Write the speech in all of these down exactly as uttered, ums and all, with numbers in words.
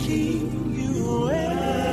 keep you away.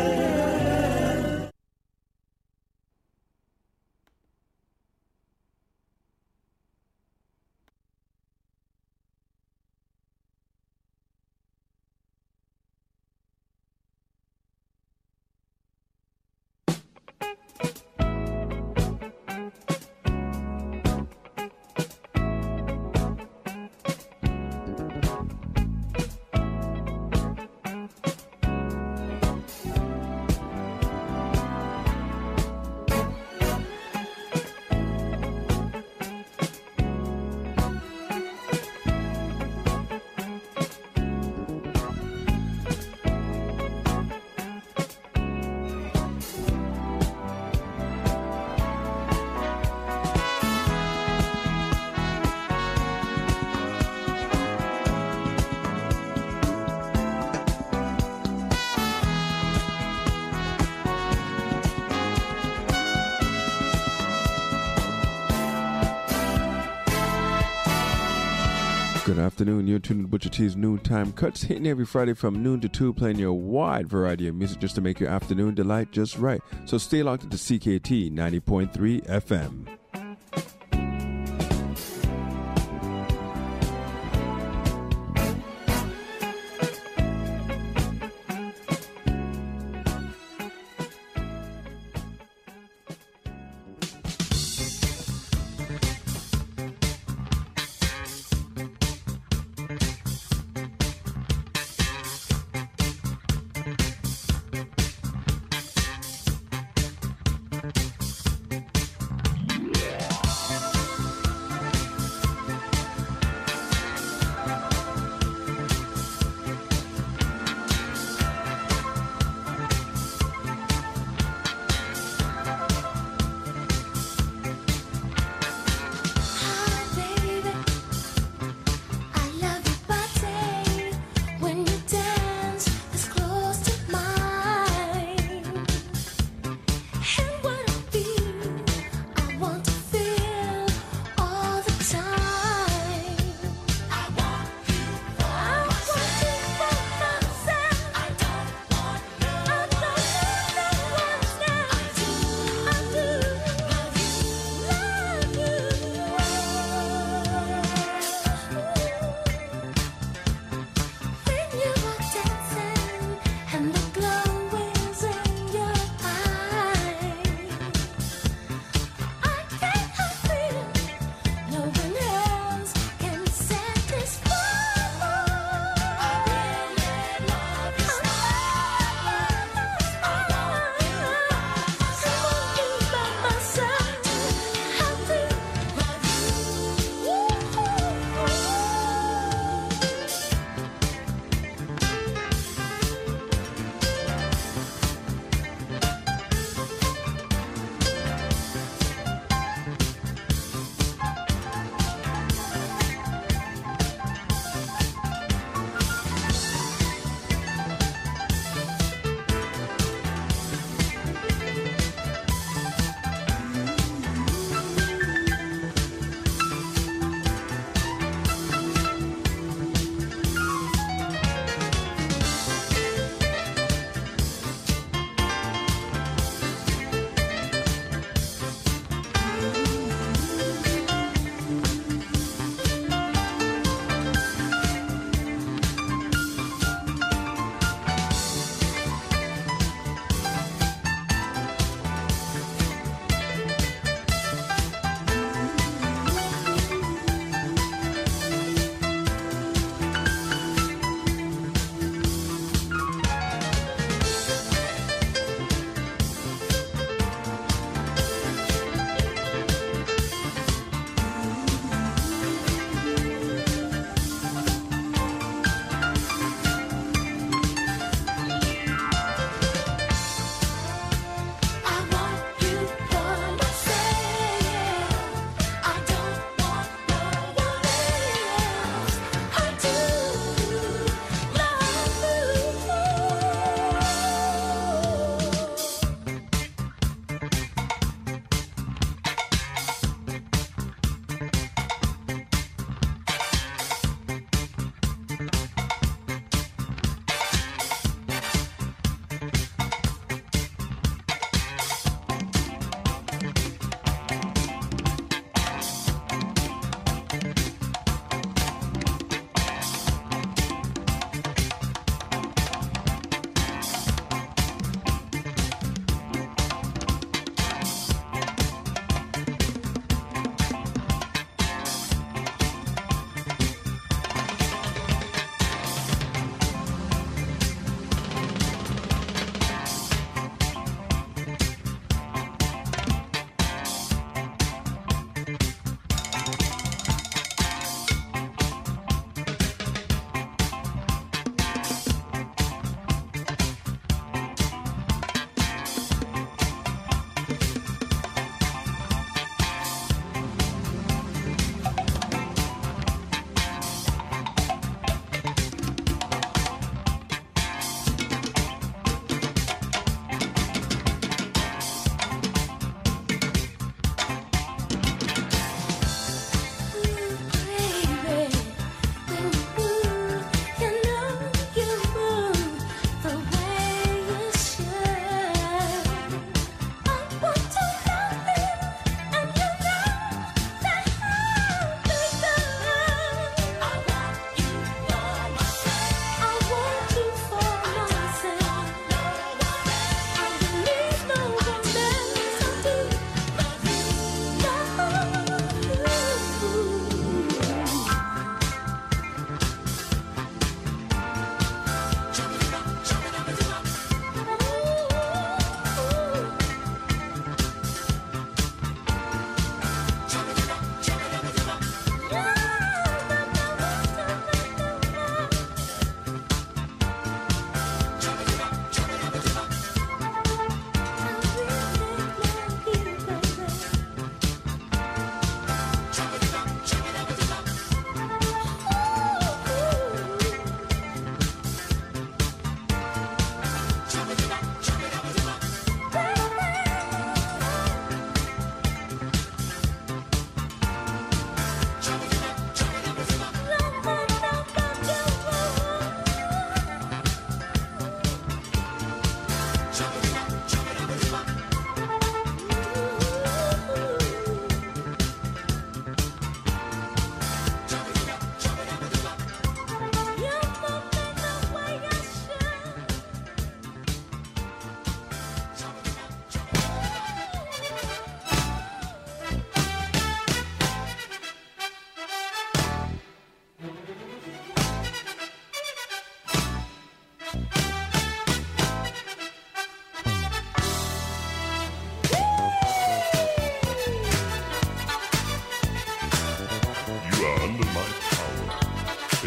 Good afternoon. You're tuned to Butcher T's Noontime Cuts, hitting every Friday from noon to two, playing your wide variety of music just to make your afternoon delight just right. So stay locked into C K T ninety point three F M.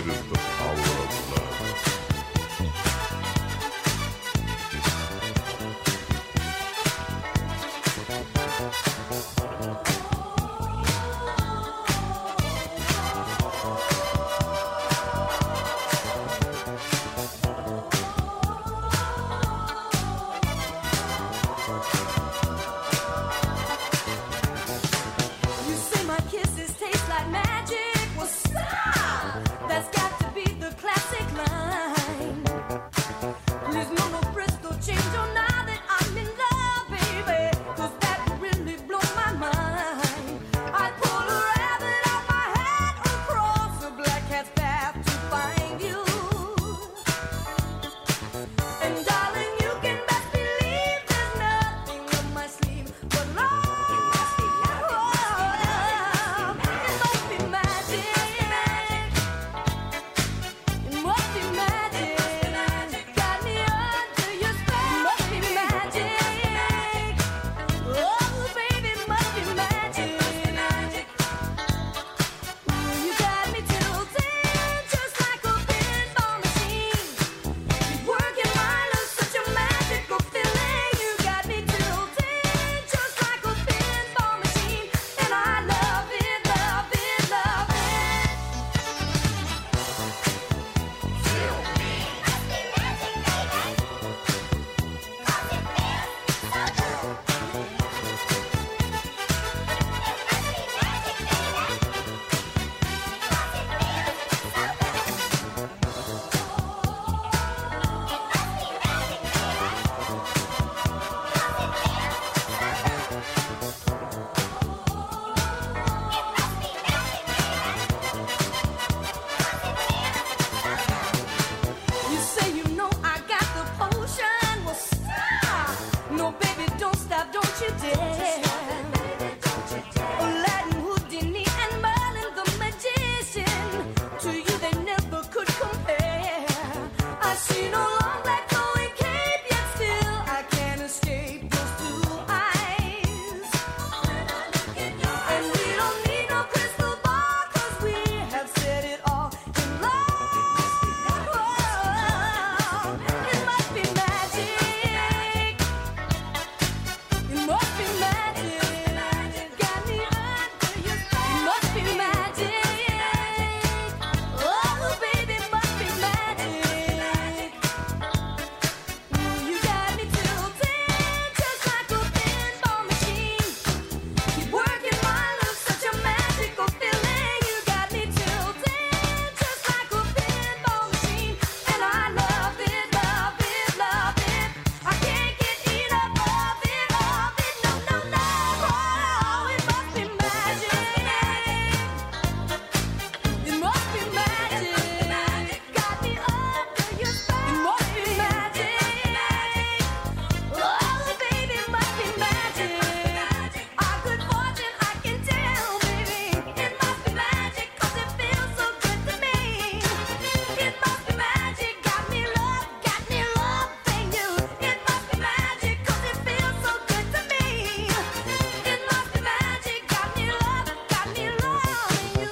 is the power of love. You say my kisses taste like magic. Well, stop! That's got to be the classic line. Please, no, no, Bristol, change your now that I'm in love, baby. 'Cause that would really blow my mind. I'd pull a rabbit out my hat across a black cat's path to find you. And darling, you can best believe there's nothing up my sleeve but love. It must be magic. It must be magic. Got me under your spell. It must be magic. Oh, baby, it must be magic. You got me tilted just like a pinball machine. Keep working my love, such a magical feeling. You got me tilted just like a pinball machine, and I love it, love it, love it. You say you know I got the potion. Well, stop. No, baby, don't stop, don't you dare. Aladdin, Houdini, and Merlin the magician. To you they never could compare. I see no long black flowing cape, yet still I can't escape those two eyes. And we don't need no crystal ball, 'cause we have said it all in love. It must be magic. It must be magic. Got me under your spell. It must be magic. Oh, baby, it must be magic. You got me tilted just like a pinball machine. Keep working my love, such a magical feeling. You got me tilted just like a pinball machine, and I love it, love it, love it. I can't get enough of it, of it. No, no, no. Oh, it must be magic. It must be magic. Got me under your spell. It must be magic. Oh, baby, it must be magic. Our good fortune, I can tell, baby. It must be magic, 'cause it feels so good to me. It must be magic. Got me love, got me loving you. It must be magic, 'cause it feels so good to me. It must be magic. Got me love, got me loving you.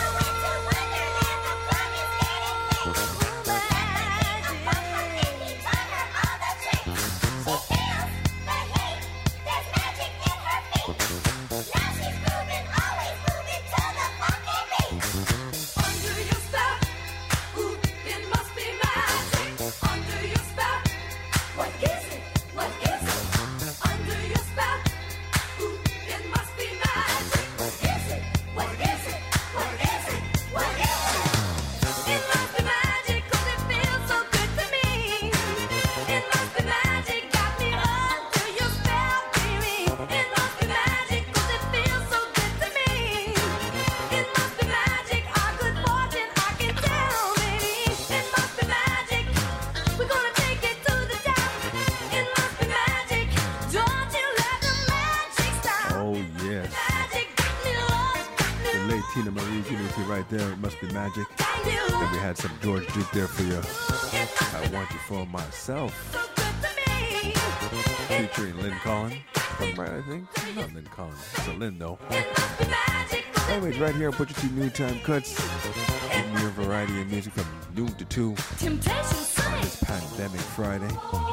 Under your spell, ooh, it must be magic. Under your spell, what is it? What is it? Under your spell, ooh, it must be magic. What is it? What is it? What is it? What is it? It must be magic, 'cause it feels so good to me. It must be magic, got me under your spell, baby. It must be magic, 'cause it feels so good to me. It must be magic, our good fortune, I can tell, baby. It must be magic, we're gonna take it to the top. It must be magic, don't you let the magic stop. Oh, yes. Magic, got me love, got me The late Tina Marie Unity right there. It must be magic. got you. Then we had some George Duke there for you. It must I want you for myself. be so good to me. It Featuring Lynn Collin. I'm right, I think. No, then Colin. It's a Lynn, though. Anyways, right here on Butcher T Noontime Cuts, giving you a variety of music from noon to two Temptation on this pandemic Friday.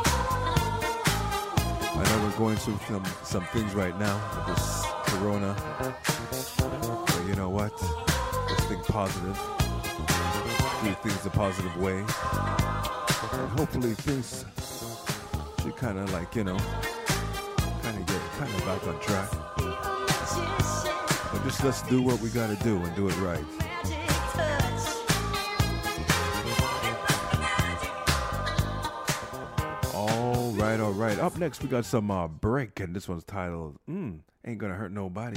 I know we're going through some, some things right now with this corona, but you know what? Let's think positive. Do things the positive way. And hopefully things should kind of like, you know, kind of get kind of back on track. But just let's do what we got to do and do it right. All right, all right. Up next, we got some uh, Break, and this one's titled, mm, Ain't Gonna Hurt Nobody.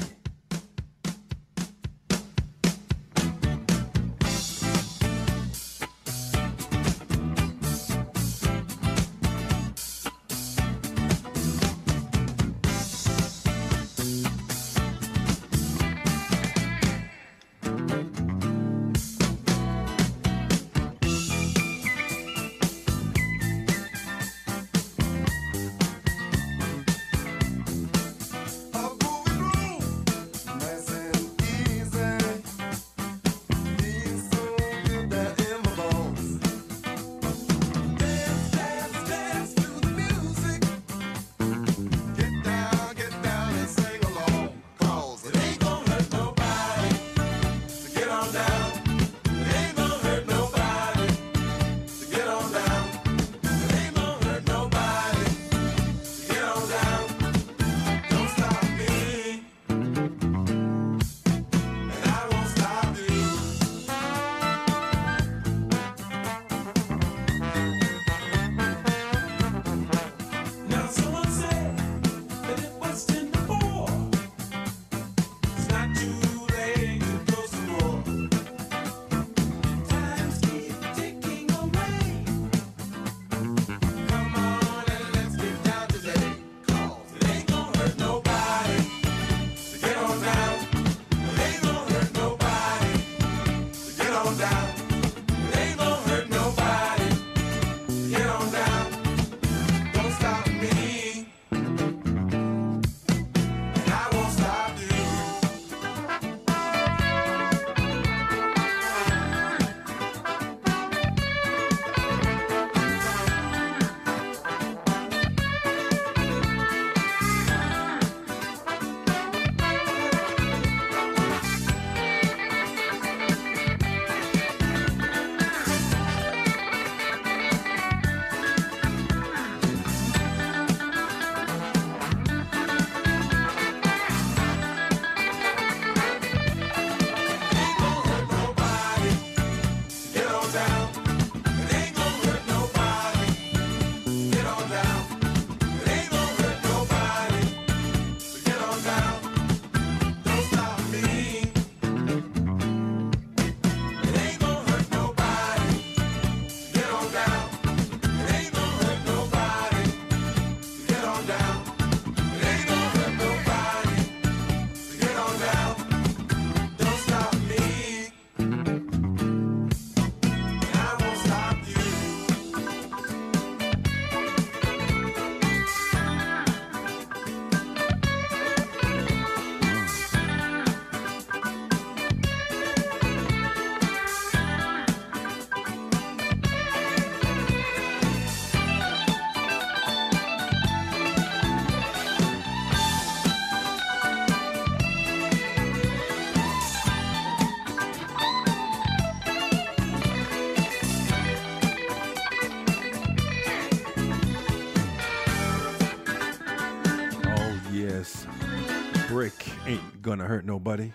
Brick Ain't Gonna Hurt Nobody.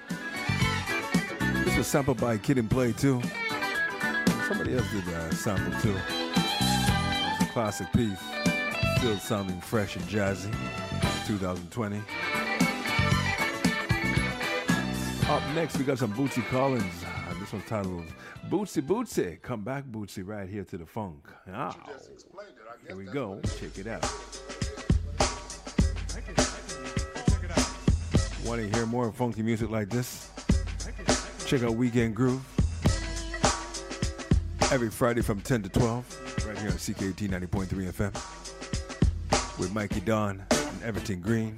This was sampled by Kid and Play too. Somebody else did a sample too. It's a classic piece. Still sounding fresh and jazzy. twenty twenty. Up next, we got some Bootsy Collins. Uh, this one's titled Bootsy Bootsy. Come back, Bootsy, right here to the funk. Oh, here we go. Check it out. Want to hear more funky music like this? Check out Weekend Groove. Every Friday from ten to twelve. Right here on C K T ninety point three F M. With Mikey Don and and Everton Green.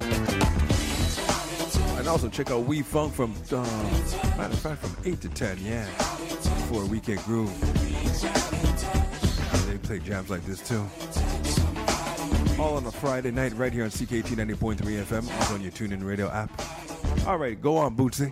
And also check out We Funk from, uh, matter of fact, from eight to ten, yeah, for a Weekend Groove. And they play jams like this too. All on a Friday night right here on C K T ninety point three F M. Also on your TuneIn Radio app. All right, go on, Bootsy.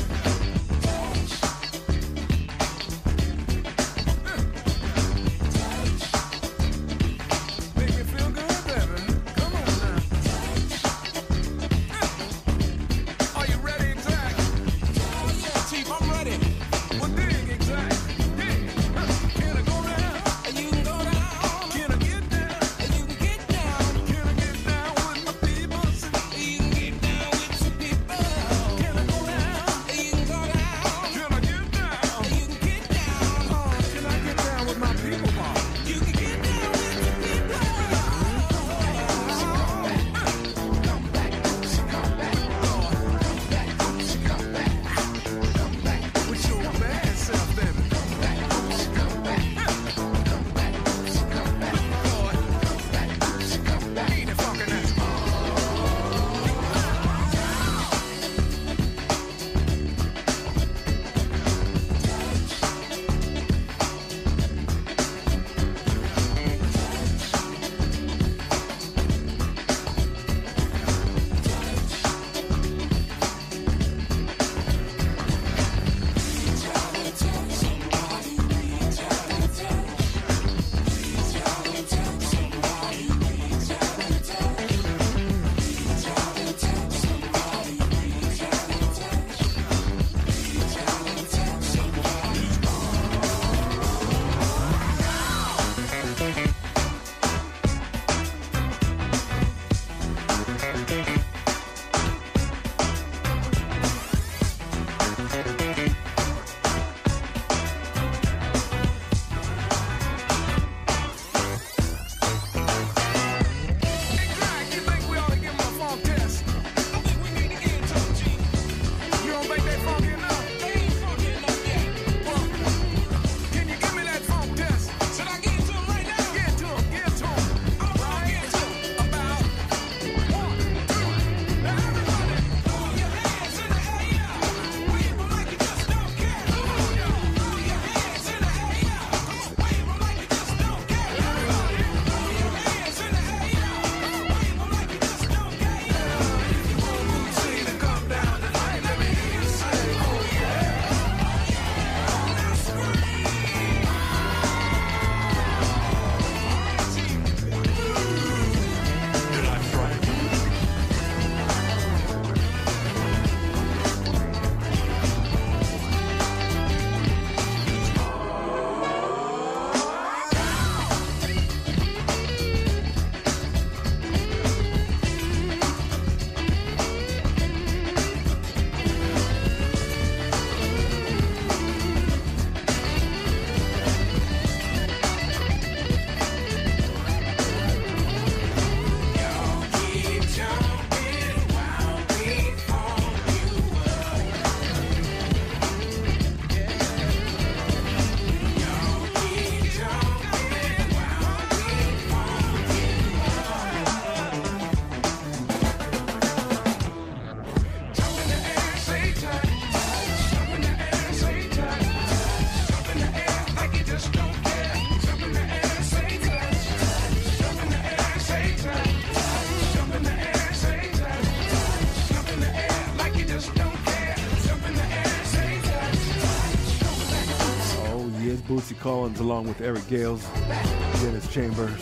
Bootsy Collins along with Eric Gales, Dennis Chambers.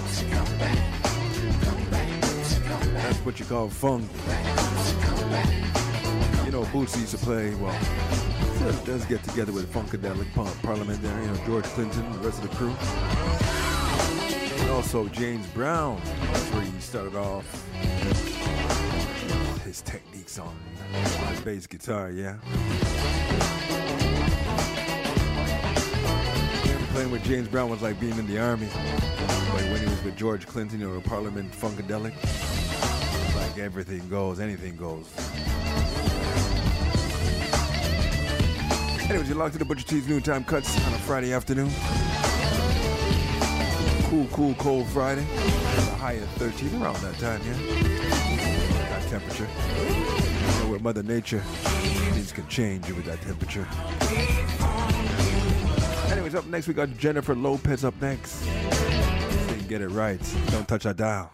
That's what you call funk. You know, Bootsy used to play, well, still does get together with Funkadelic Parliament there, you know, George Clinton, the rest of the crew. And also James Brown. That's where he started off his techniques on his bass guitar, yeah. Playing with James Brown was like being in the army. Like when he was with George Clinton, you know, Parliament Funkadelic. Like everything goes, anything goes. Anyways, you're locked to the Butcher T's Noontime Cuts on a Friday afternoon. Cool, cool, cold Friday. A high of thirteen around that time, yeah. temperature. You know, with Mother Nature, things can change with that temperature. Anyways, up next we got Jennifer Lopez up next. Sing Get It Right. Don't touch that dial.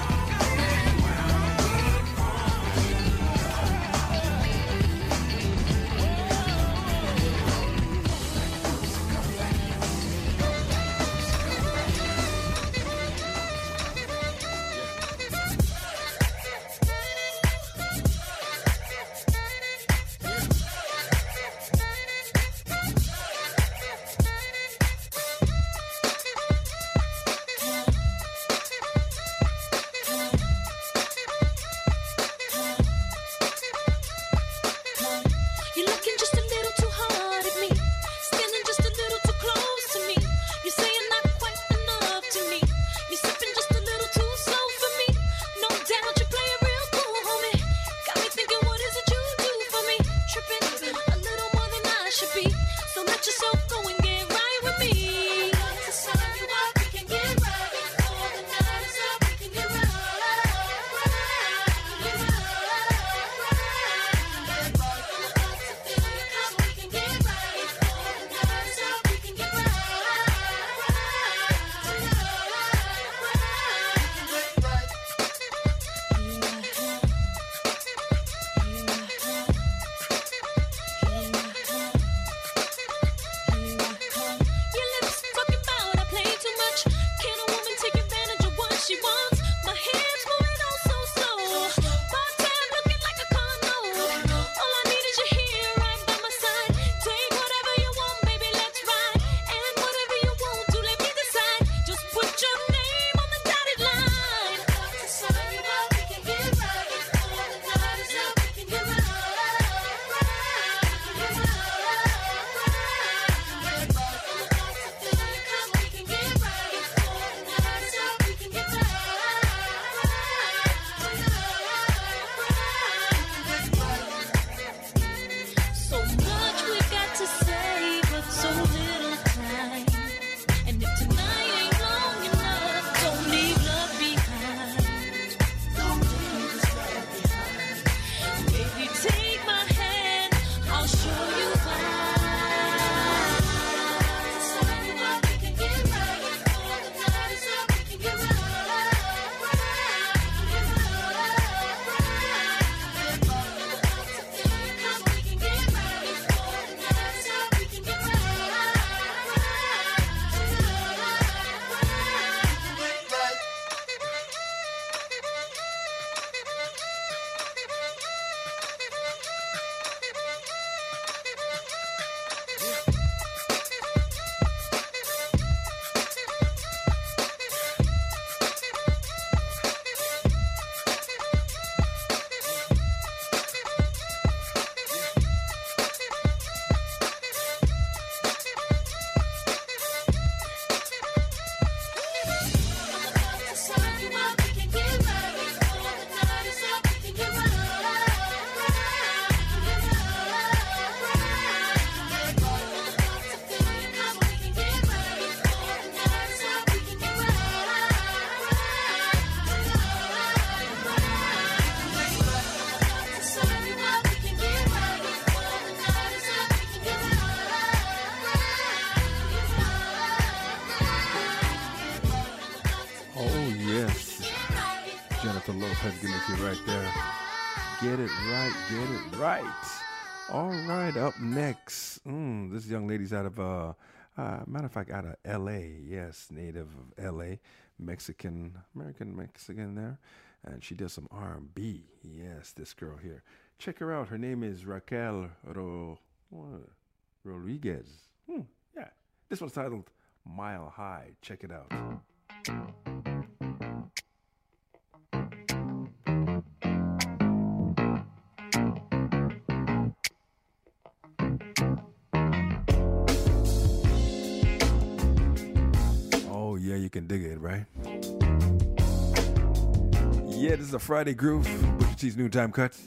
Right there. Get it right, get it right. All right, up next. Mm, this young lady's out of, uh, uh, matter of fact, out of L A. Yes, native of L A. Mexican, American Mexican there. And she does some R and B. Yes, this girl here. Check her out. Her name is Raquel Ro- what? Rodriguez. Hmm, yeah. This one's titled Mile High. Check it out. Yeah, you can dig it, right? Yeah, this is a Friday groove. Butcher T's Noontime Cuts.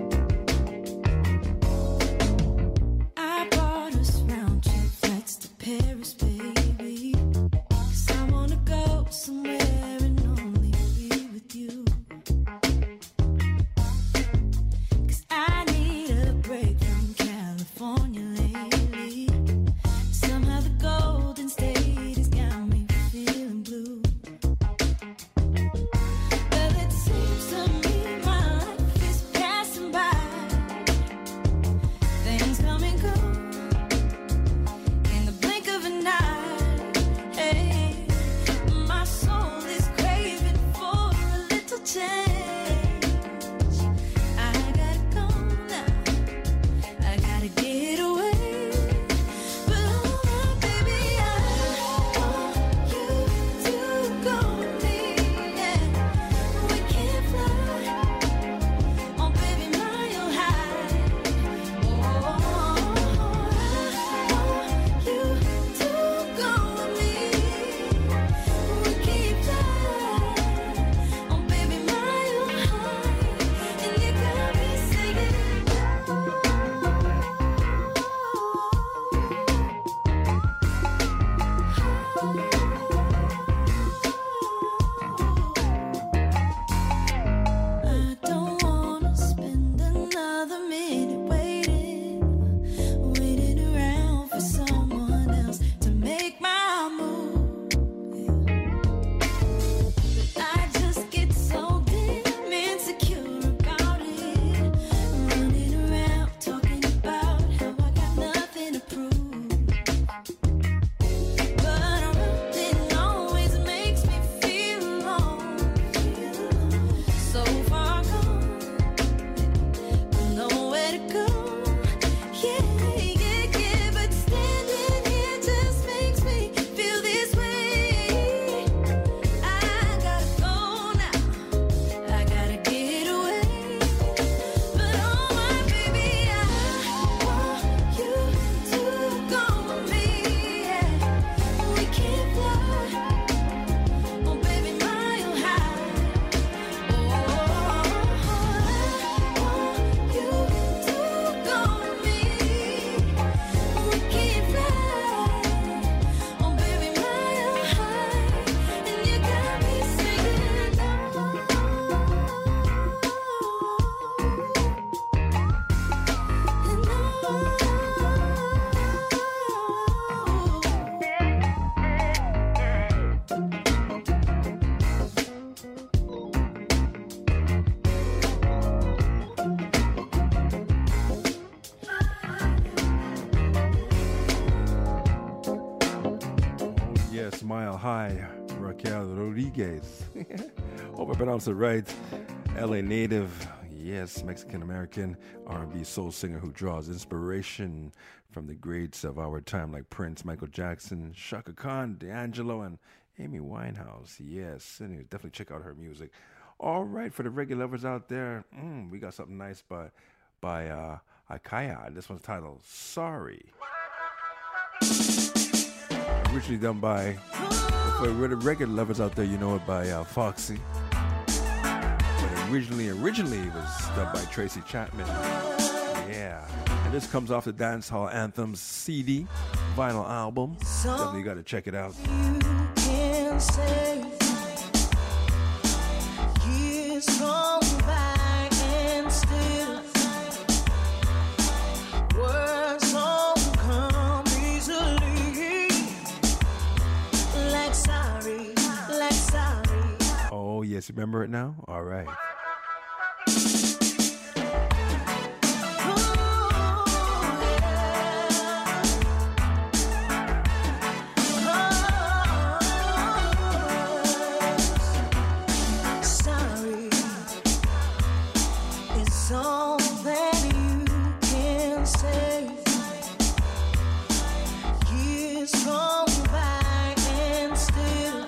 I bought us round two flights to Paris, baby. 'Cause I wanna go somewhere and only be with you. Yes, Mile High, Raquel Rodriguez. Hope I pronounced it right. L A native, yes, Mexican-American R and B soul singer who draws inspiration from the greats of our time like Prince, Michael Jackson, Shaka Khan, D'Angelo, and Amy Winehouse. Yes, anyway, definitely check out her music. All right, for the reggae lovers out there, mm, we got something nice by, by uh, Akaya. This one's titled Sorry. Originally done by, for the regular lovers out there, you know it by uh, Foxy. But originally, originally it was done by Tracy Chapman. Yeah. And this comes off the Dancehall Anthems C D, vinyl album. Definitely got to check it out. You can say years gone by and still words don't come easily. Like sorry, like sorry. Oh, yes. Remember it now? All right. Sorry is all that you can say. Years gone by and still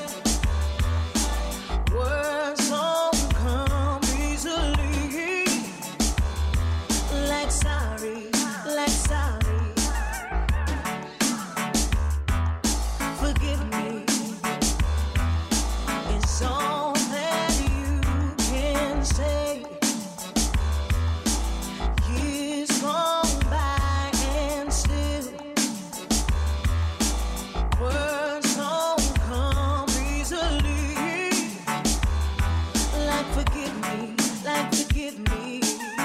words don't come easily. Like sorry, like sorry. Forgive me. It's all that you can say. Years gone by and still words don't come easily. Like forgive me, like forgive me.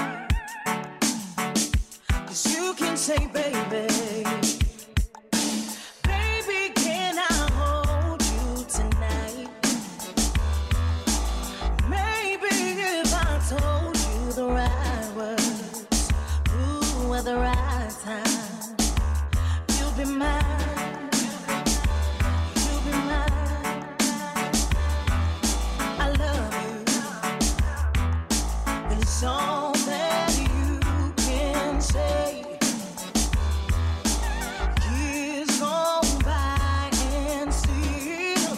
'Cause you can say, baby, baby, can I hold you tonight? Maybe if I told you the right words, ooh, at the right time, you'll be mine, you'll be mine. I love you. It's all that you can say. Years gone by and still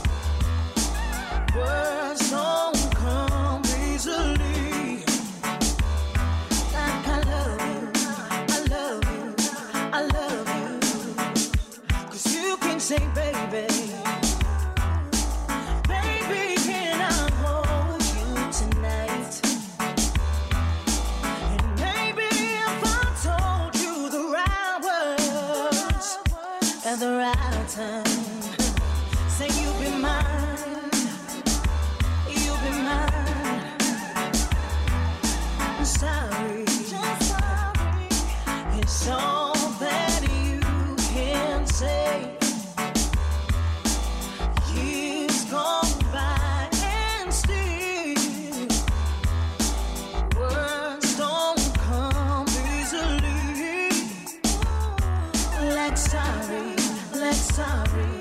words don't come easily. Like I love you, I love you, I love you. 'Cause you can say, baby, baby, can I hold you tonight? And maybe if I told you the right words at the right time, say you'll be mine, you'll be mine. I'm sorry, it's all that you can say. Years gone by and still words don't come easily. Like sorry, like sorry.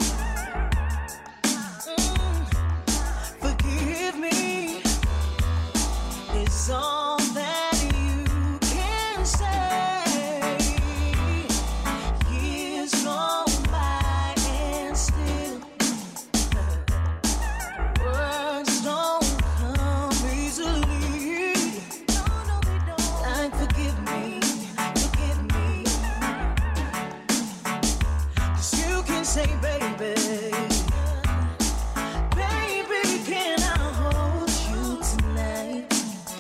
Mm, forgive me. It's all that you can say. Years gone by and still words don't come easily. Like forgive me, forgive me. 'Cause you can say, baby, baby, can I hold you tonight?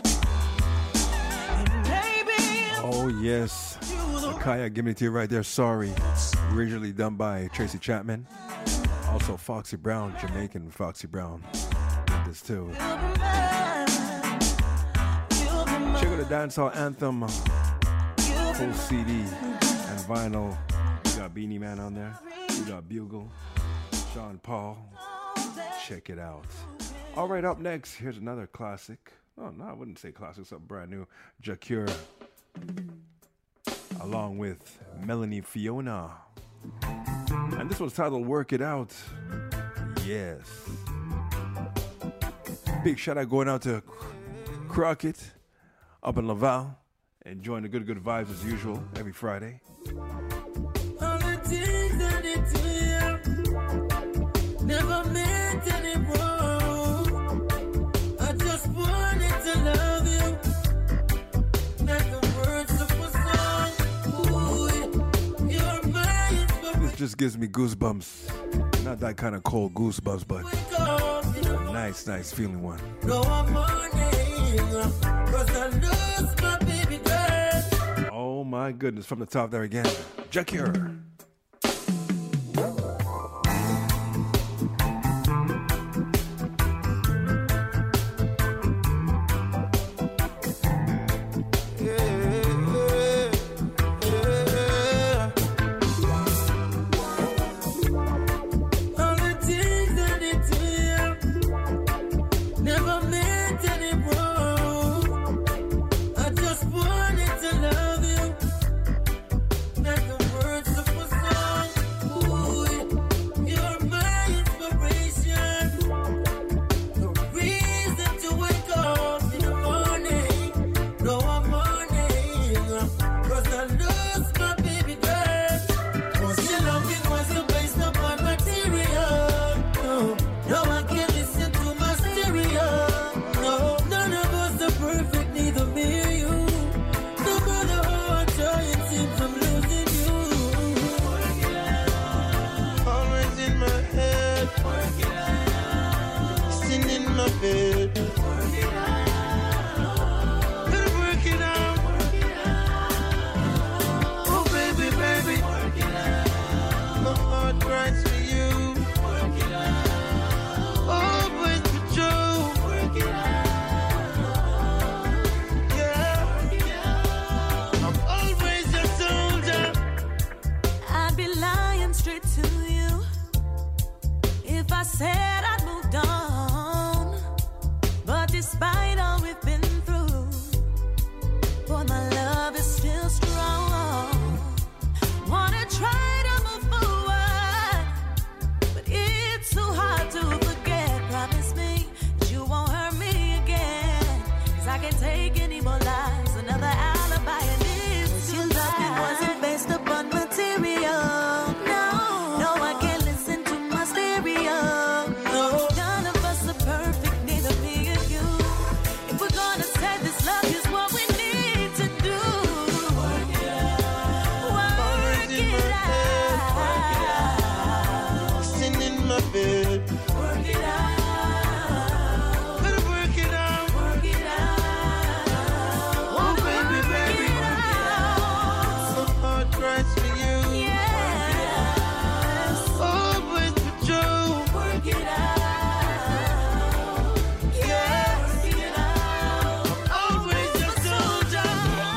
And maybe Oh, yes. you the Akaya, giving it to you right there. Sorry. Originally done by Tracy Chapman. Also, Foxy Brown, Jamaican Foxy Brown. Did this too. you'll be mine, you'll be mine, Check out the Dancehall Anthem you'll be full C D and vinyl. We got Beanie Man on there. We got Bugle, Sean Paul. Check it out. All right, up next, here's another classic. Oh, no, I wouldn't say classic, something brand new. Jacure, along with Melanie Fiona. And And this one's titled Work It Out. Yes. Big shout out going out to Crockett up in Laval. Enjoying the good, good vibes as usual every Friday. All the things that they do never meant any wrong. I just wanted to love you. Like the words of a song. Ooh, you're my inspiration. This just gives me goosebumps. Not that kind of cold goosebumps, but a nice, nice feeling one. No, I'm mourning, 'cause I lost my baby girl. Oh my goodness, from the top there again. Jakir. All the things that they do never meant any wrong. I just wanted to love you. Like the words of a song. Ooh, you're my inspiration. The reason to wake up in the morning. No, I'm mourning, 'cause I lost my baby girl. 'Cause your loving wasn't based upon material. No, no, I can't listen to my stereo. No, none of us are perfect, neither me or you. No matter how I try, it seems I'm losing you. Always in my head, sitting in my bed. Gotta work it out. Oh, baby, baby. My heart cries for you. Always with you. Yeah. I'm always your soldier. I'd be lying straight to you if I said I'd moved on. But despite all we've been through, boy, my love is still strong. Wanna try to move forward, but it's so hard to forget. Promise me that you won't hurt me again, 'cause I can't take any more lies. Another alibi and it's your love wasn't based upon material. No, no, I can't listen to my stereo. No. None of us are perfect, neither me or you. If we're gonna save this love, here's what we need to do. Work it out. Work in my it out. Sitting in my bed. Work it out. Gotta work it out. Work it out. Oh, baby, baby. Work it out. My heart cries for you. Yes. Always with you. Work it out. Yes. Work it out. Always your soldier.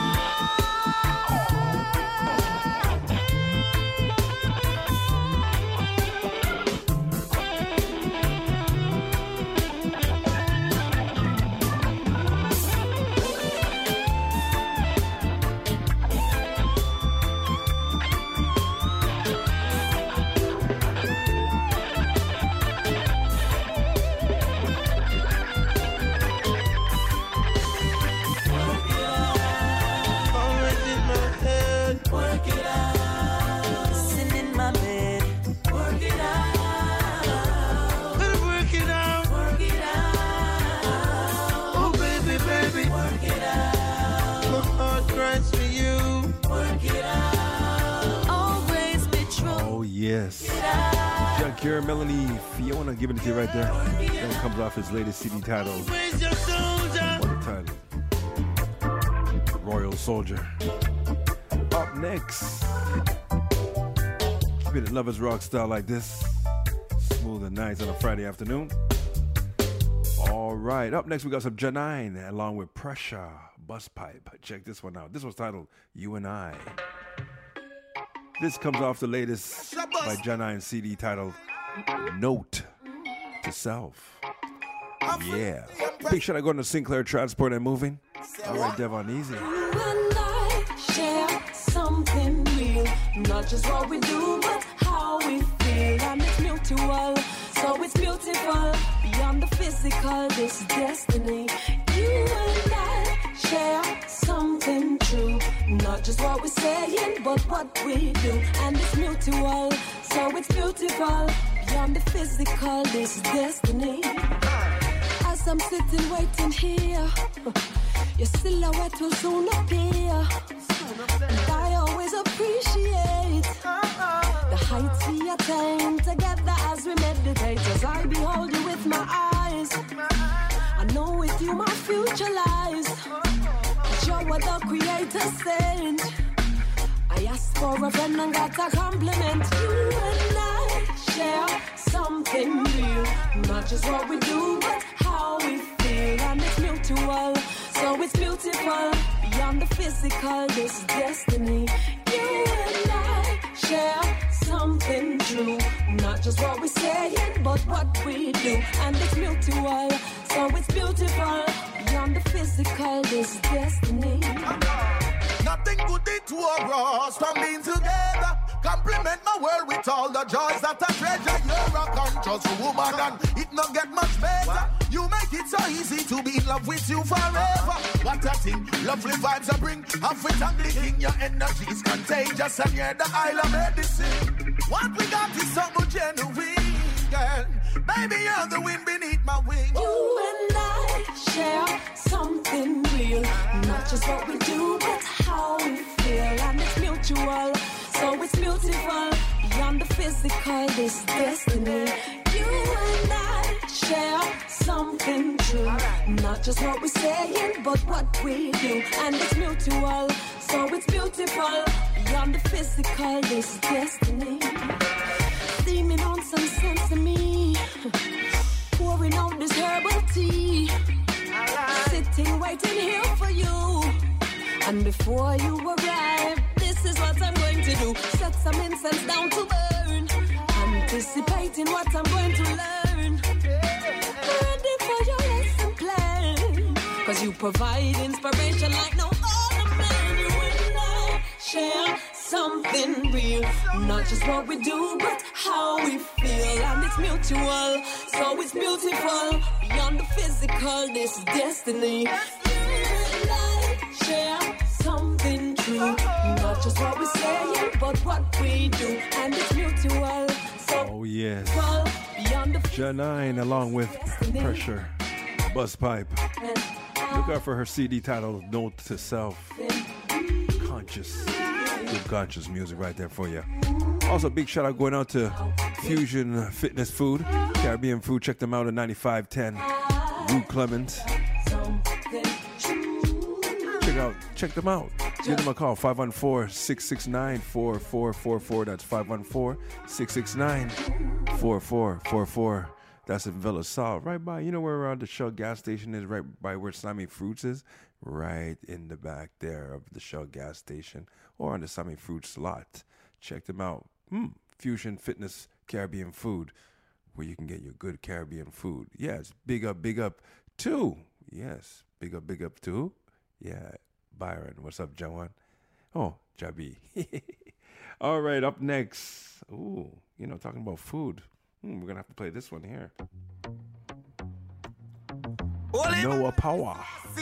Always in my head. Work it out. Sitting in my bed. Work it out. Gotta work it out. Work it out. Oh, baby, baby. Work it out. My heart cries for you. Work it out. Always be true. Oh, yes. Jakir, Melanie, Fiona giving it to you right there. That comes off his latest C D title. Always your soldier. What a title. Royal Soldier. Up next. Keep it at Lovers Rock style like this. Smooth and nice on a Friday afternoon. All right. Up next, we got some Janine along with Pressure Bus Pipe. Check this one out. This was titled You and I. This comes off the latest by Janine C D titled Note to Self. Yeah. Big shout out going to Sinclair Transport and Moving. All right, Devon Easy. You and I share something real, not just what we do, but how we feel. mutual, so it's beautiful. Beyond the physical, this is destiny. You and I share something true, not just what we're saying, but what we do. And it's mutual, so it's beautiful. Beyond the physical, this is destiny. As I'm sitting waiting here, your silhouette will soon appear. And I always appreciate the heights we attain together as we meditate. As I behold you with my eyes, I know with you my future lies. But you're what the creator sent. I asked for a friend and got a compliment. You and I share something real, not just what we do, but how we feel. And it's mutual, so it's beautiful. Beyond the physical, this is destiny. You and I share something true, not just what we're saying, but what we do. And it's mutual, so it's beautiful. Beyond the physical, this is destiny. Nothing good it to us from being together. Compliment my world with all the joys that I treasure. You're a conscious woman and it not get much better. You make it so easy to be in love with you forever. What a thing, lovely vibes I bring. Half it and licking, your energy is contagious and you're the isle of medicine. What we got is something genuine, girl. Baby, you're the wind beneath my wings. You and I share something real, not just what we do, but how we feel. And it's mutual, so it's beautiful. Beyond the physical, this is destiny. You and I share something true, not just what we're saying, but what we do. And it's mutual, so it's beautiful. Beyond the physical, this is destiny. Steaming on some sense to me, pouring out this herbal tea, sitting waiting here for you. And before you arrive, this is what I'm going to do. Set some incense down to burn, anticipating what I'm going to learn. Ready for your lesson plan, cause you provide inspiration like no other man. You and I share something real, not just what we do, but how we feel. And it's mutual, so it's beautiful. Beyond the physical, this is destiny. You and I share something true, not just what we're saying, but what we do. And it's mutual, so Oh, yes. well, beyond the Janine along with Pressure, Buzzpipe. Look out for her C D titled Note to Self. Conscious. Good conscious music right there for you. Also, big shout out going out to Fusion Fitness Food, Caribbean Food. Check them out at ninety-five ten Rue Clement. Check out, check them out. Give them a call, five one four, six six nine, four four four four. That's five one four, six six nine, four four four four. That's in Villa Salt, right by, you know where around the Shell gas station is, right by where Sammy Fruits is? Right in the back there of the Shell gas station, or on the Sammy Fruits lot. Check them out. Mm, Fusion Fitness Caribbean Food, where you can get your good Caribbean food. Yes, big up, big up to, yes, big up, big up to, yeah, Byron. What's up, Jawan? Oh, Jabi. All right, up next. Ooh, you know, talking about food. Hmm, we're going to have to play this one here. Noah Power.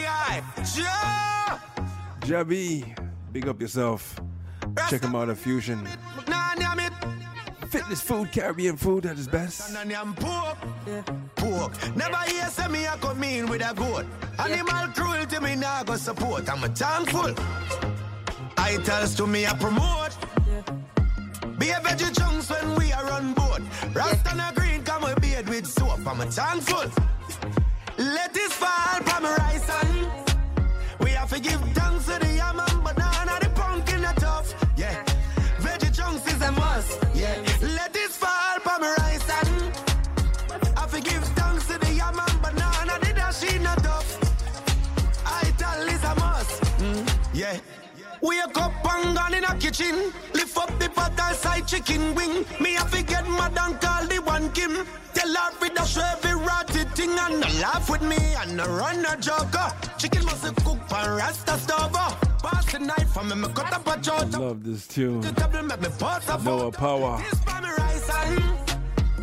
Jabi, big up yourself. Check him out at Fusion Fitness Food, Caribbean food at his best. Pork. Never hear say me I come in with a goat. Animal cruelty me nah go support. I'm a thankful. Titles to me I promote. Be a veggie chunks when we are on board. Rasta and a green come a beard with soap. I'm a thankful. Let this fall from my rice and we have to give thanks to the yam and banana, the pumpkin are tough. Yeah, veggie chunks is a must. Yeah, let this fall from my rice and I have to give thanks to the yam and banana, the dashi not tough. I tell is a must. Mm, yeah. Wake up and gone in a kitchen. Lift up the pot and side chicken wing. Me have to get mad and call the one Kim. Tell her with the show every ratty thing and no laugh with me and no run a joker. Chicken must cook and rasta stove. Pass the knife and me, me cut up a chota. Love this tune. The table make me pass a Noah Power. This for me rice and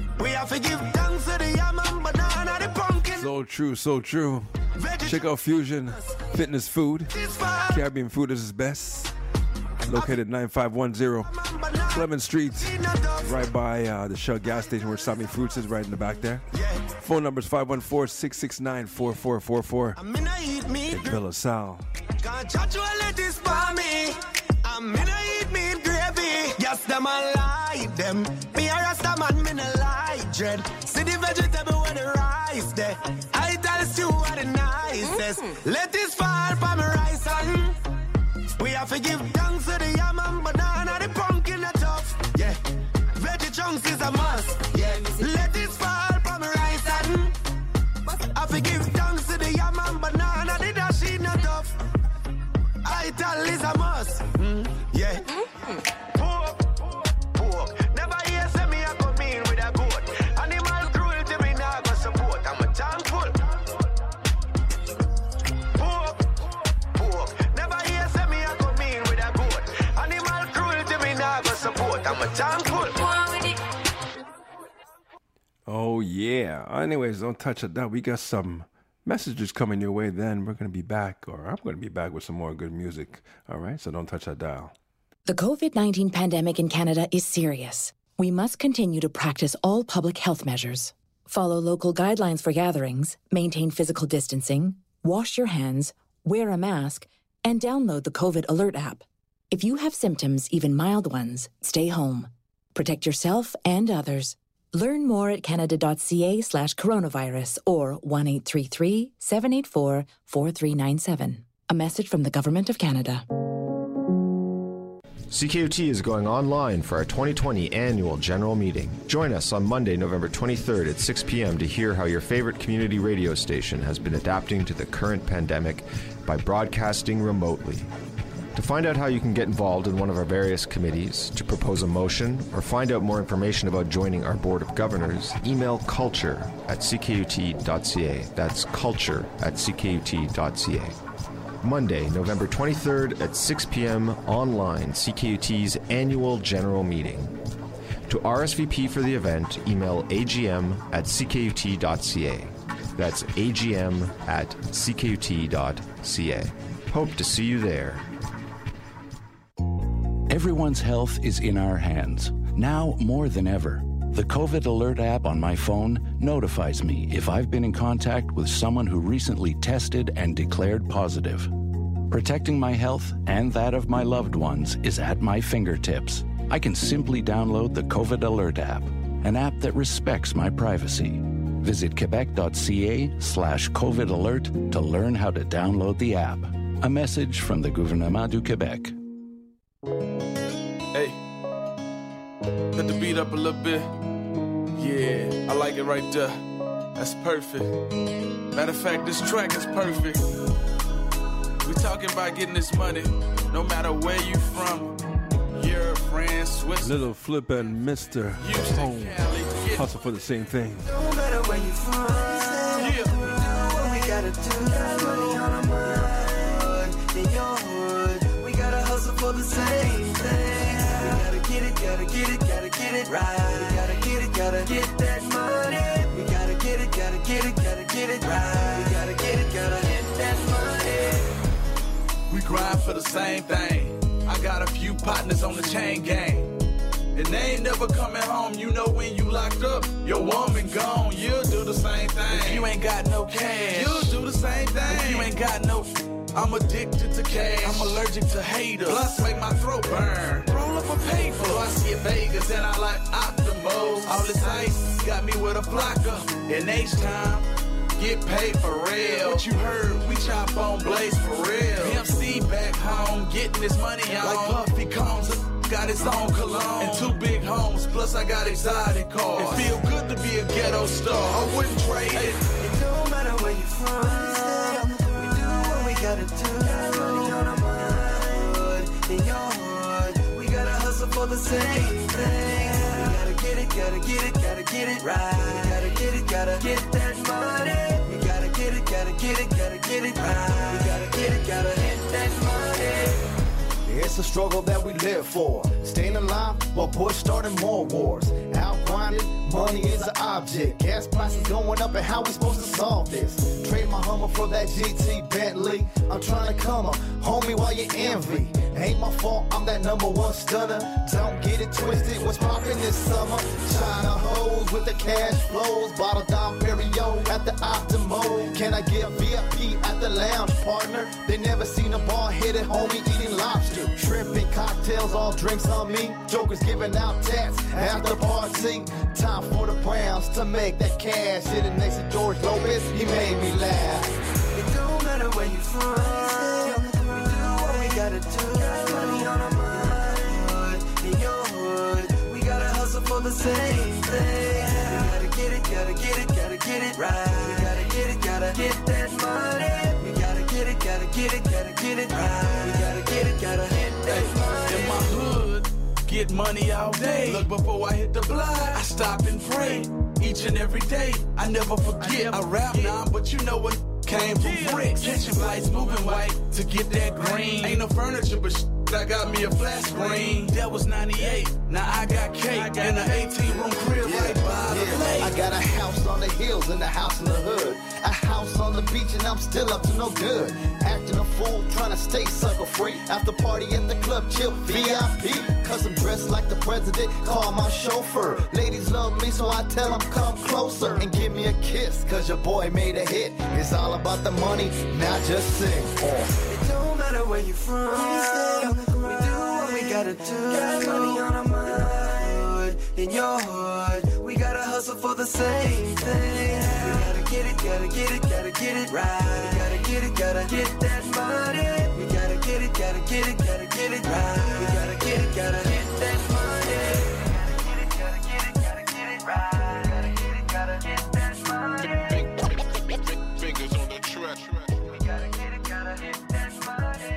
have to give thanks to the yam and banana, the pumpkin. So true, so true. Check out Fusion Fitness Food. Caribbean food is best. Located nine five one zero Clement Street, right by uh, the Shell gas station where Sami Fruits is, right in the back there. Phone number is five one four, six six nine, four four four four. In Villa Sal. Can't chat you a lettuce for me. I'm in a eat meat gravy. Yes, them a lie them. Me a rasta man, me no like dread. See the vegetable when the rice there. I tell you what the nicest. Lettuce fall for me rice and we have to give thanks to the yam and banana, the pumpkin are tough. Yeah, veggie chunks is a must. Yeah, lettuce fall for me rice and I have to give thanks to the yam and banana, the dash is not tough. I tell is a must. Mm, yeah. Pork, pork. Never hear say me a come in with a goat. Animal cruelty me nah go support. I'm a thankful. Pork, pork. Never hear say me a come in with a goat. Animal cruelty me nah go support. I'm a thankful. Oh, yeah. Anyways, don't touch it down. We got some messages coming your way. Then we're going to be back, or I'm going to be back with some more good music. All right, so don't touch that dial. The COVID nineteen pandemic in Canada is serious. We must continue to practice all public health measures. Follow local guidelines for gatherings, maintain physical distancing, wash your hands, wear a mask, and download the COVID Alert app. If you have symptoms, even mild ones, stay home. Protect yourself and others. Learn more at canada.ca slash coronavirus or one eight three three, seven eight four, four three nine seven. A message from the Government of Canada. C K U T is going online for our twenty twenty annual general meeting. Join us on Monday, November twenty-third at six p.m. to hear how your favorite community radio station has been adapting to the current pandemic by broadcasting remotely. To find out how you can get involved in one of our various committees, to propose a motion, or find out more information about joining our Board of Governors, email culture at c k u t dot c a. That's culture at c k u t dot c a. Monday, November twenty-third at six p.m. online, C K U T's annual general meeting. To R S V P for the event, email a g m at c k u t dot c a. That's a g m at c k u t dot c a. Hope to see you there. Everyone's health is in our hands, now more than ever. The COVID Alert app on my phone notifies me if I've been in contact with someone who recently tested and declared positive. Protecting my health and that of my loved ones is at my fingertips. I can simply download the COVID Alert app, an app that respects my privacy. Visit quebec.ca slash COVID Alert to learn how to download the app. A message from the Gouvernement du Québec. Hey, put the beat up a little bit. Yeah, I like it right there. That's perfect. Matter of fact, this track is perfect. We talking about getting this money, no matter where you from. Europe, France, Switzerland. Little Flip and Mister Home. Hustle for the same thing. No matter where you from, yeah. We do what we gotta do. Got money on our mind, in your hood. We gotta hustle for the same thing. We gotta get it, gotta get it, gotta get it right. We gotta get it, gotta get that money. We gotta get it, gotta get it, gotta get it right. We gotta get it, gotta get that money. We grind for the same thing. I got a few partners on the chain gang. And they ain't never coming home. You know when you locked up, your woman gone. You'll do the same thing. If you ain't got no cash, you'll do the same thing. If you ain't got no, I'm addicted to cash. I'm allergic to haters. Plus make my throat burn. Roll up a paper. So I see a Vegas and I like Optimos. All this ice got me with a blocker. In H-time, get paid for real. What you heard, we chop on Blaze for real. M C back home, getting this money on. Like Puffy Combs, got his own cologne. And two big homes, plus I got exotic cars. It feel good to be a ghetto star. I wouldn't trade it. It don't matter where you from. We do what we gotta do. Got money on our mind, in your hood. We gotta hustle for the same thing. We gotta get it, gotta get it, gotta get it right. We gotta get it, gotta get that money. We gotta get it, gotta get it, gotta get it right. We gotta get it, gotta hit that money. It's a struggle that we live for. Staying alive while Bush starting more wars. Outgrinded, money is an object. Gas prices going up, and how we supposed to solve this? Trade my Hummer for that G T Bentley. I'm trying to come up, homie, while you envy. Ain't my fault, I'm that number one stunner. Don't get it twisted, what's poppin' this summer? China hoes with the cash flows. Bottle down Perio at the Optimo. Can I get V I P at the lounge, partner? They never seen a bald-headed homie eating lobster. Shrimp and cocktails, all drinks on me. Jokers giving out tats after party. Time for the Browns to make that cash. Sitting next to George Lopez, he made me laugh. It don't matter where you from, we do what we gotta do. Got money on our mind, in your hood, we gotta hustle for the same thing. We gotta get it, gotta get it, gotta get it right. We gotta get it, gotta get that money. We gotta get it, gotta get it, gotta get it right. We gotta get it, gotta hit that money. In my hood, get money all day. Look, before I hit the block, I stop and pray. Each and every day, I never forget. I, I rap now, but you know what came from bricks. Catching flights, moving white to get that green. Ain't no furniture, but sh- I got me a flat screen. That was ninety-eight, now I got cake in an eighteen-room crib Yeah, right by the yeah. lake. I got a house on the hills and a house in the hood. A house on the beach and I'm still up to no good. Acting a fool, trying to stay sucker free. After party at the club, chill V I P. Cause I'm dressed like the president, call my chauffeur. Ladies love me, so I tell them come closer and give me a kiss. Cause your boy made a hit. It's all about the money, not just sing. Oh. It don't matter where you from, we do what we gotta do. Got money on our mind, in your hood, we gotta hustle for the same thing. We gotta get it, gotta get it, gotta get it right. We gotta get it, gotta get that money. We gotta get it, gotta get it, gotta get it right. We gotta get it, gotta hit that money. Gotta get it, gotta get it, gotta get it right. Gotta get it, gotta hit that money. Fingers on the track. We gotta get it, gotta hit that money.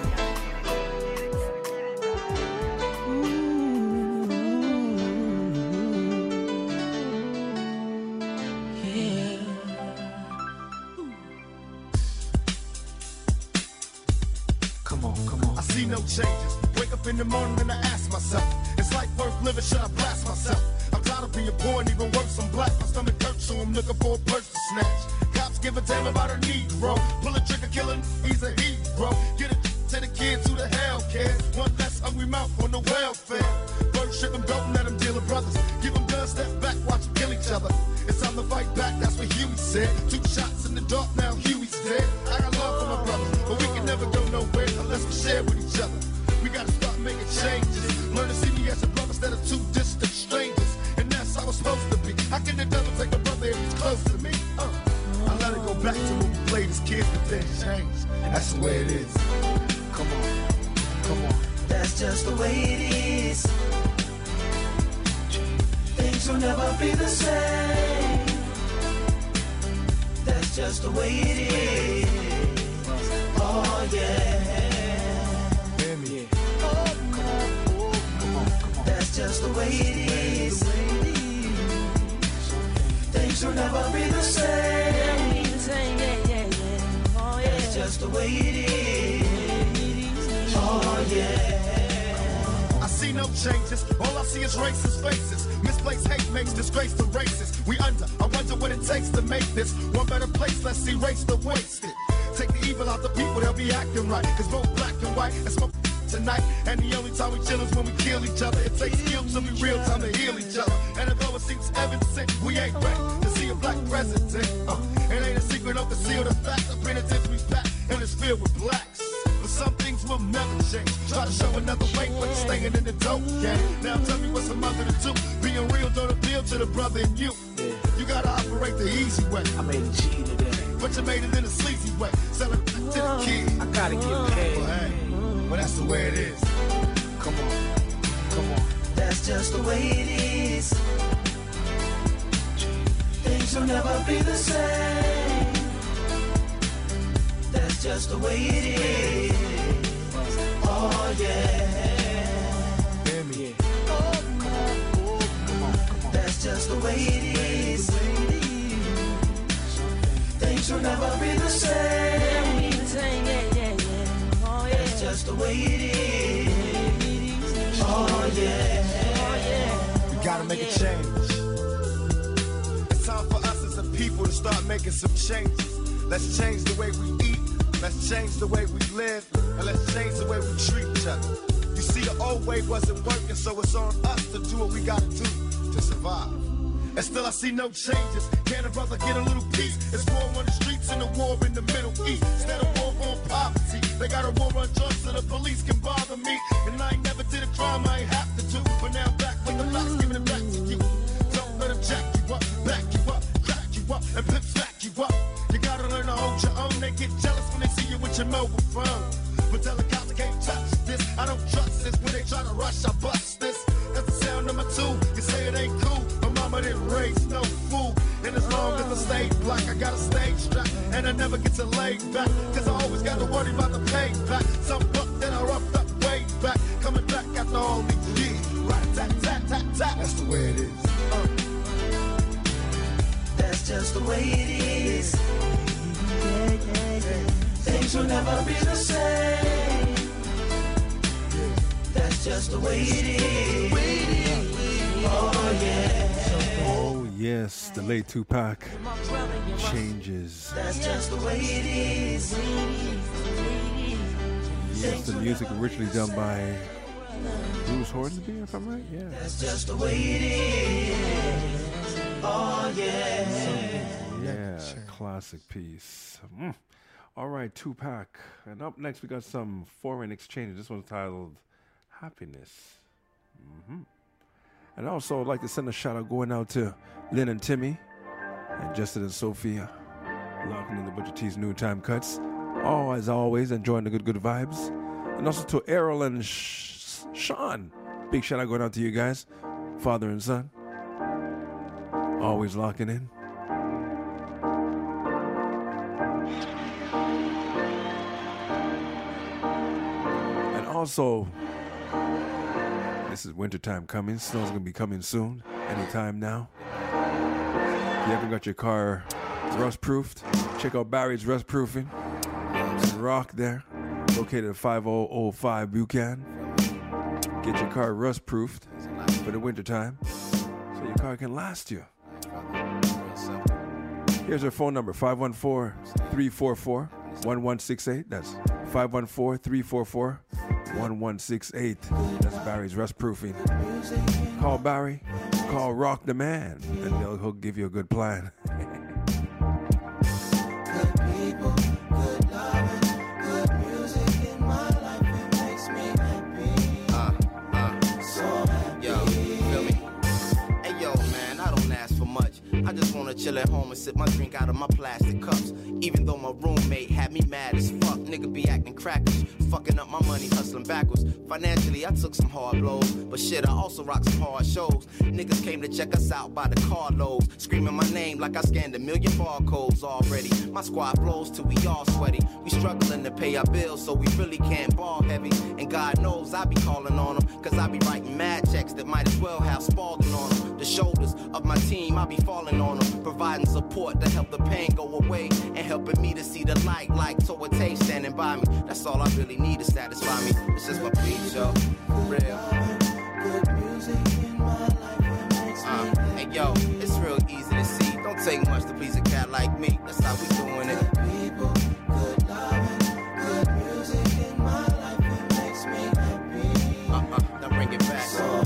I see no changes. Wake up in the morning and I ask myself, is life worth living? Should I blast myself? I'm tired of being poor and even worse, I'm black. My stomach hurts, so I'm looking for a purse to snatch. Cops give a damn about a Negro. Pull a trigger, killing, he's a hero. Get it to the kids who the hell cares. One less hungry mouth on the welfare. First ship them, don't let them deal with brothers. Give them guns, step back, watch them kill each other. It's time to fight back, that's what Huey said. Two shots in the dark, now Huey's dead. I got love for my brothers, but we can never go nowhere unless we share with each other. We gotta start making changes. Learn to see me as a brother instead of two distant strangers. And that's how it's supposed to be. How can the devil take a brother if he's close to me? Uh, I let it go back to when we played as kids, but then changed. And that's the way it is. Come on, come on. That's just the way it is. Things will never be the same. That's just the way it is. Oh yeah. That's just the way it is. Things will never be the same. That's just the way it is. Oh yeah. I see no changes. All I see is racist faces. Misplaced hate makes disgrace to races. We under. I wonder what it takes to make this one better place. Let's erase the wasted. Take the evil out the people, they'll be acting right. Cause both black and white and smoke tonight. And the only time we chill is when we kill each other. It takes skill to be real time to heal each other. And although it seems evident, we ain't ready to see a black president. Uh, it ain't a secret, don't conceal the fact. The penitentiary packed and it's filled with blacks. But some things will never change. Try to show another way, but staying in the dope game. Now tell me what's a mother to do. Being real don't appeal to the brother in you. You gotta operate the easy way. I made a G today. But you made it in a sleazy way. Sell it to the kid. I gotta get paid. Well, hey, well, that's the way it is. Come on, come on. That's just the way it is. Things will never be the same. That's just the way it is. Oh yeah. Hear me. Oh, come on, come on, come on. That's just the way it is. Things will never be the same. That's just the way it is. Oh yeah. We gotta make a change. start making some changes. Let's change the way we eat, let's change the way we live, and let's change the way we treat each other. You see, the old way wasn't working, so it's on us to do what we gotta do to survive. And still I see no changes. Can a brother get a little peace? It's war on the streets and a war in the Middle East. Instead of war on poverty, they got a war on drugs so the police can bother me. And I ain't never did a crime I ain't have to do. But now I'm back with the blacks, giving it back to you. Don't let them jack you up, back you up, crack you up, and pimp smack you up. You gotta learn to hold your own. They get jealous when they see you with your mobile phone. But tell the cops I can't touch this. I don't trust this. When they try to rush, I bust this. That's the sound number two. You say it ain't cool. I didn't raise no fool. And as long as I stay black, I got a stage strap. And I never get to lay back, cause I always got to worry about the payback. Some buck that I roughed up way back, coming back after all these years. Right, tat, tat, tat, tat. That's the way it is. Uh. That's just the way it is. Yeah, yeah, yeah. Things will never be the same. That's just the way it is. Oh, yeah. Oh, yes, the late Tupac changes. That's just the way it is. Yes, the music originally done by Bruce Hornsby, if I'm right. Yeah. That's just the way it is. Oh, yeah. Yeah, classic piece. Mm. All right, Tupac. And up next, we got some foreign exchange. This one's titled Happiness. Mm-hmm. And also, I'd like to send a shout out going out to Lynn and Timmy and Justin and Sophia, locking in the Butcher T's noontime cuts. Oh, as always, enjoying the good, good vibes. And also to Errol and Sh- Sean. Big shout out going out to you guys, father and son. Always locking in. And also, this is wintertime coming. Snow's going to be coming soon. Anytime now. If you haven't got your car rust-proofed, check out Barry's Rust Proofing. It's in Rock there. Located at five oh oh five Buchanan. Get your car rust-proofed for the wintertime so your car can last you. Here's our phone number, five one four, three four four, one one six eight. That's five one four, three four four, one one six eight. That's Barry's Rust Proofing. Call Barry, call Rock the Man, and he'll, he'll give you a good plan. Good people, good loving, good music in my life. It makes me happy. Uh, uh, So happy. yo, feel me? Hey, yo, man, I don't ask for much. I just wanna chill at home and sip my drink out of my plastic cups. Even though my roommate had me mad as fuck, nigga be acting crackish, fucking up my money, hustling backwards. Financially, I took some hard blows, but shit, I also rocked some hard shows. Niggas came to check us out by the carloads, screaming my name like I scanned a million barcodes already. My squad blows till we all sweaty. We struggling to pay our bills, so we really can't ball heavy. And God knows I be calling on them, cause I be writing mad checks that might as well have Spalding on them. The shoulders of my team, I be falling on them, providing support to help the pain go away, and helping me to see the light like Toate standing by me. That's all I really need to satisfy me. It's just my beat, yo. For real. Good music in my life. It makes me Uh, happy. hey, yo, it's real easy to see. Don't take much to please a cat like me. That's how we doing it. Good people, good loving, good music in my life. It makes me happy. Uh-uh, now bring it back. So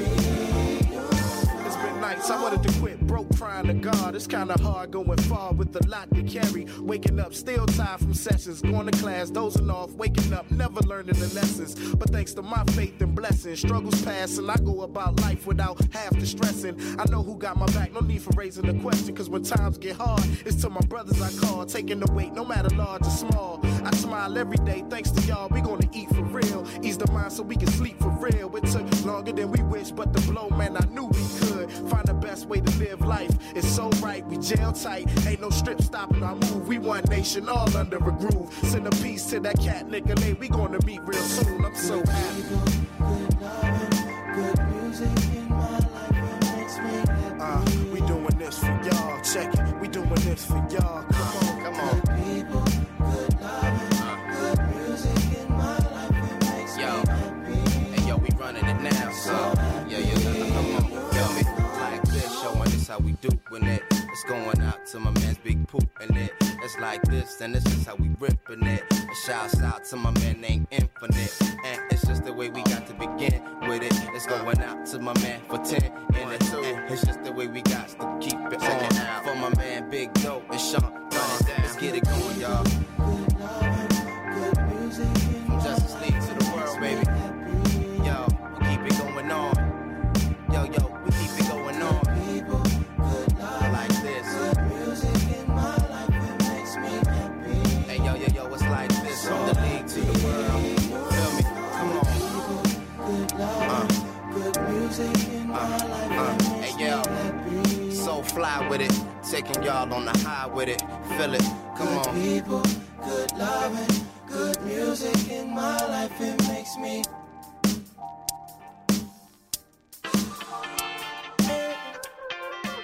happy. It's been nights I wanted to quit, broke crying to God. It's kinda hard going far with a lot to carry. Waking up, still tired from sessions, going to class, dozing off, waking up, never learning the lessons. But thanks to my faith and blessings, struggles pass and I go about life without half the stressing. I know who got my back, no need for raising the question, cause when times get hard, it's to my brothers I call, taking the weight, no matter large or small. I smile every day, thanks to y'all, we gonna eat for real. Ease the mind so we can sleep for real. It took longer than we wish, but the blow, man, I knew we could find the best way to live life. It's so right, we jail tight, ain't no strip stopping our move. We one nation, all under a groove. Send a piece to that cat Nicolay, we gonna meet real soon. I'm so happy. Good loving, good music in my life. It makes me happy. Uh, we doing this for y'all, check it. We doing this for y'all. Come on, come on. Good people, good loving, good music in my life. It makes Yo. me happy. Hey, yo, we running it now, so. Yeah, yeah, yeah, come on, feel me? Like this, showing this how we doing it. It's going out to my man's Big Poop and it. It's like this, and this is how we rippin' it. A shouts out to my man named Infinite. And it's just the way we got to begin with it. It's going out to my man for ten. And it's, and it's just the way we got to keep it on. For my man Big Dope and Sean. Let's get it going, y'all. From Justice League to the world, baby. Yo, we keep it going on. Yo, yo, we keep it going on. Like this. Hey, yo, yo, yo, it's like this. From the league to the world. Feel me? Come on. Uh, uh, uh, hey, yo. So fly with it. Taking y'all on the high with it. Feel it. Come on. People, good loving, good music in my life. It makes me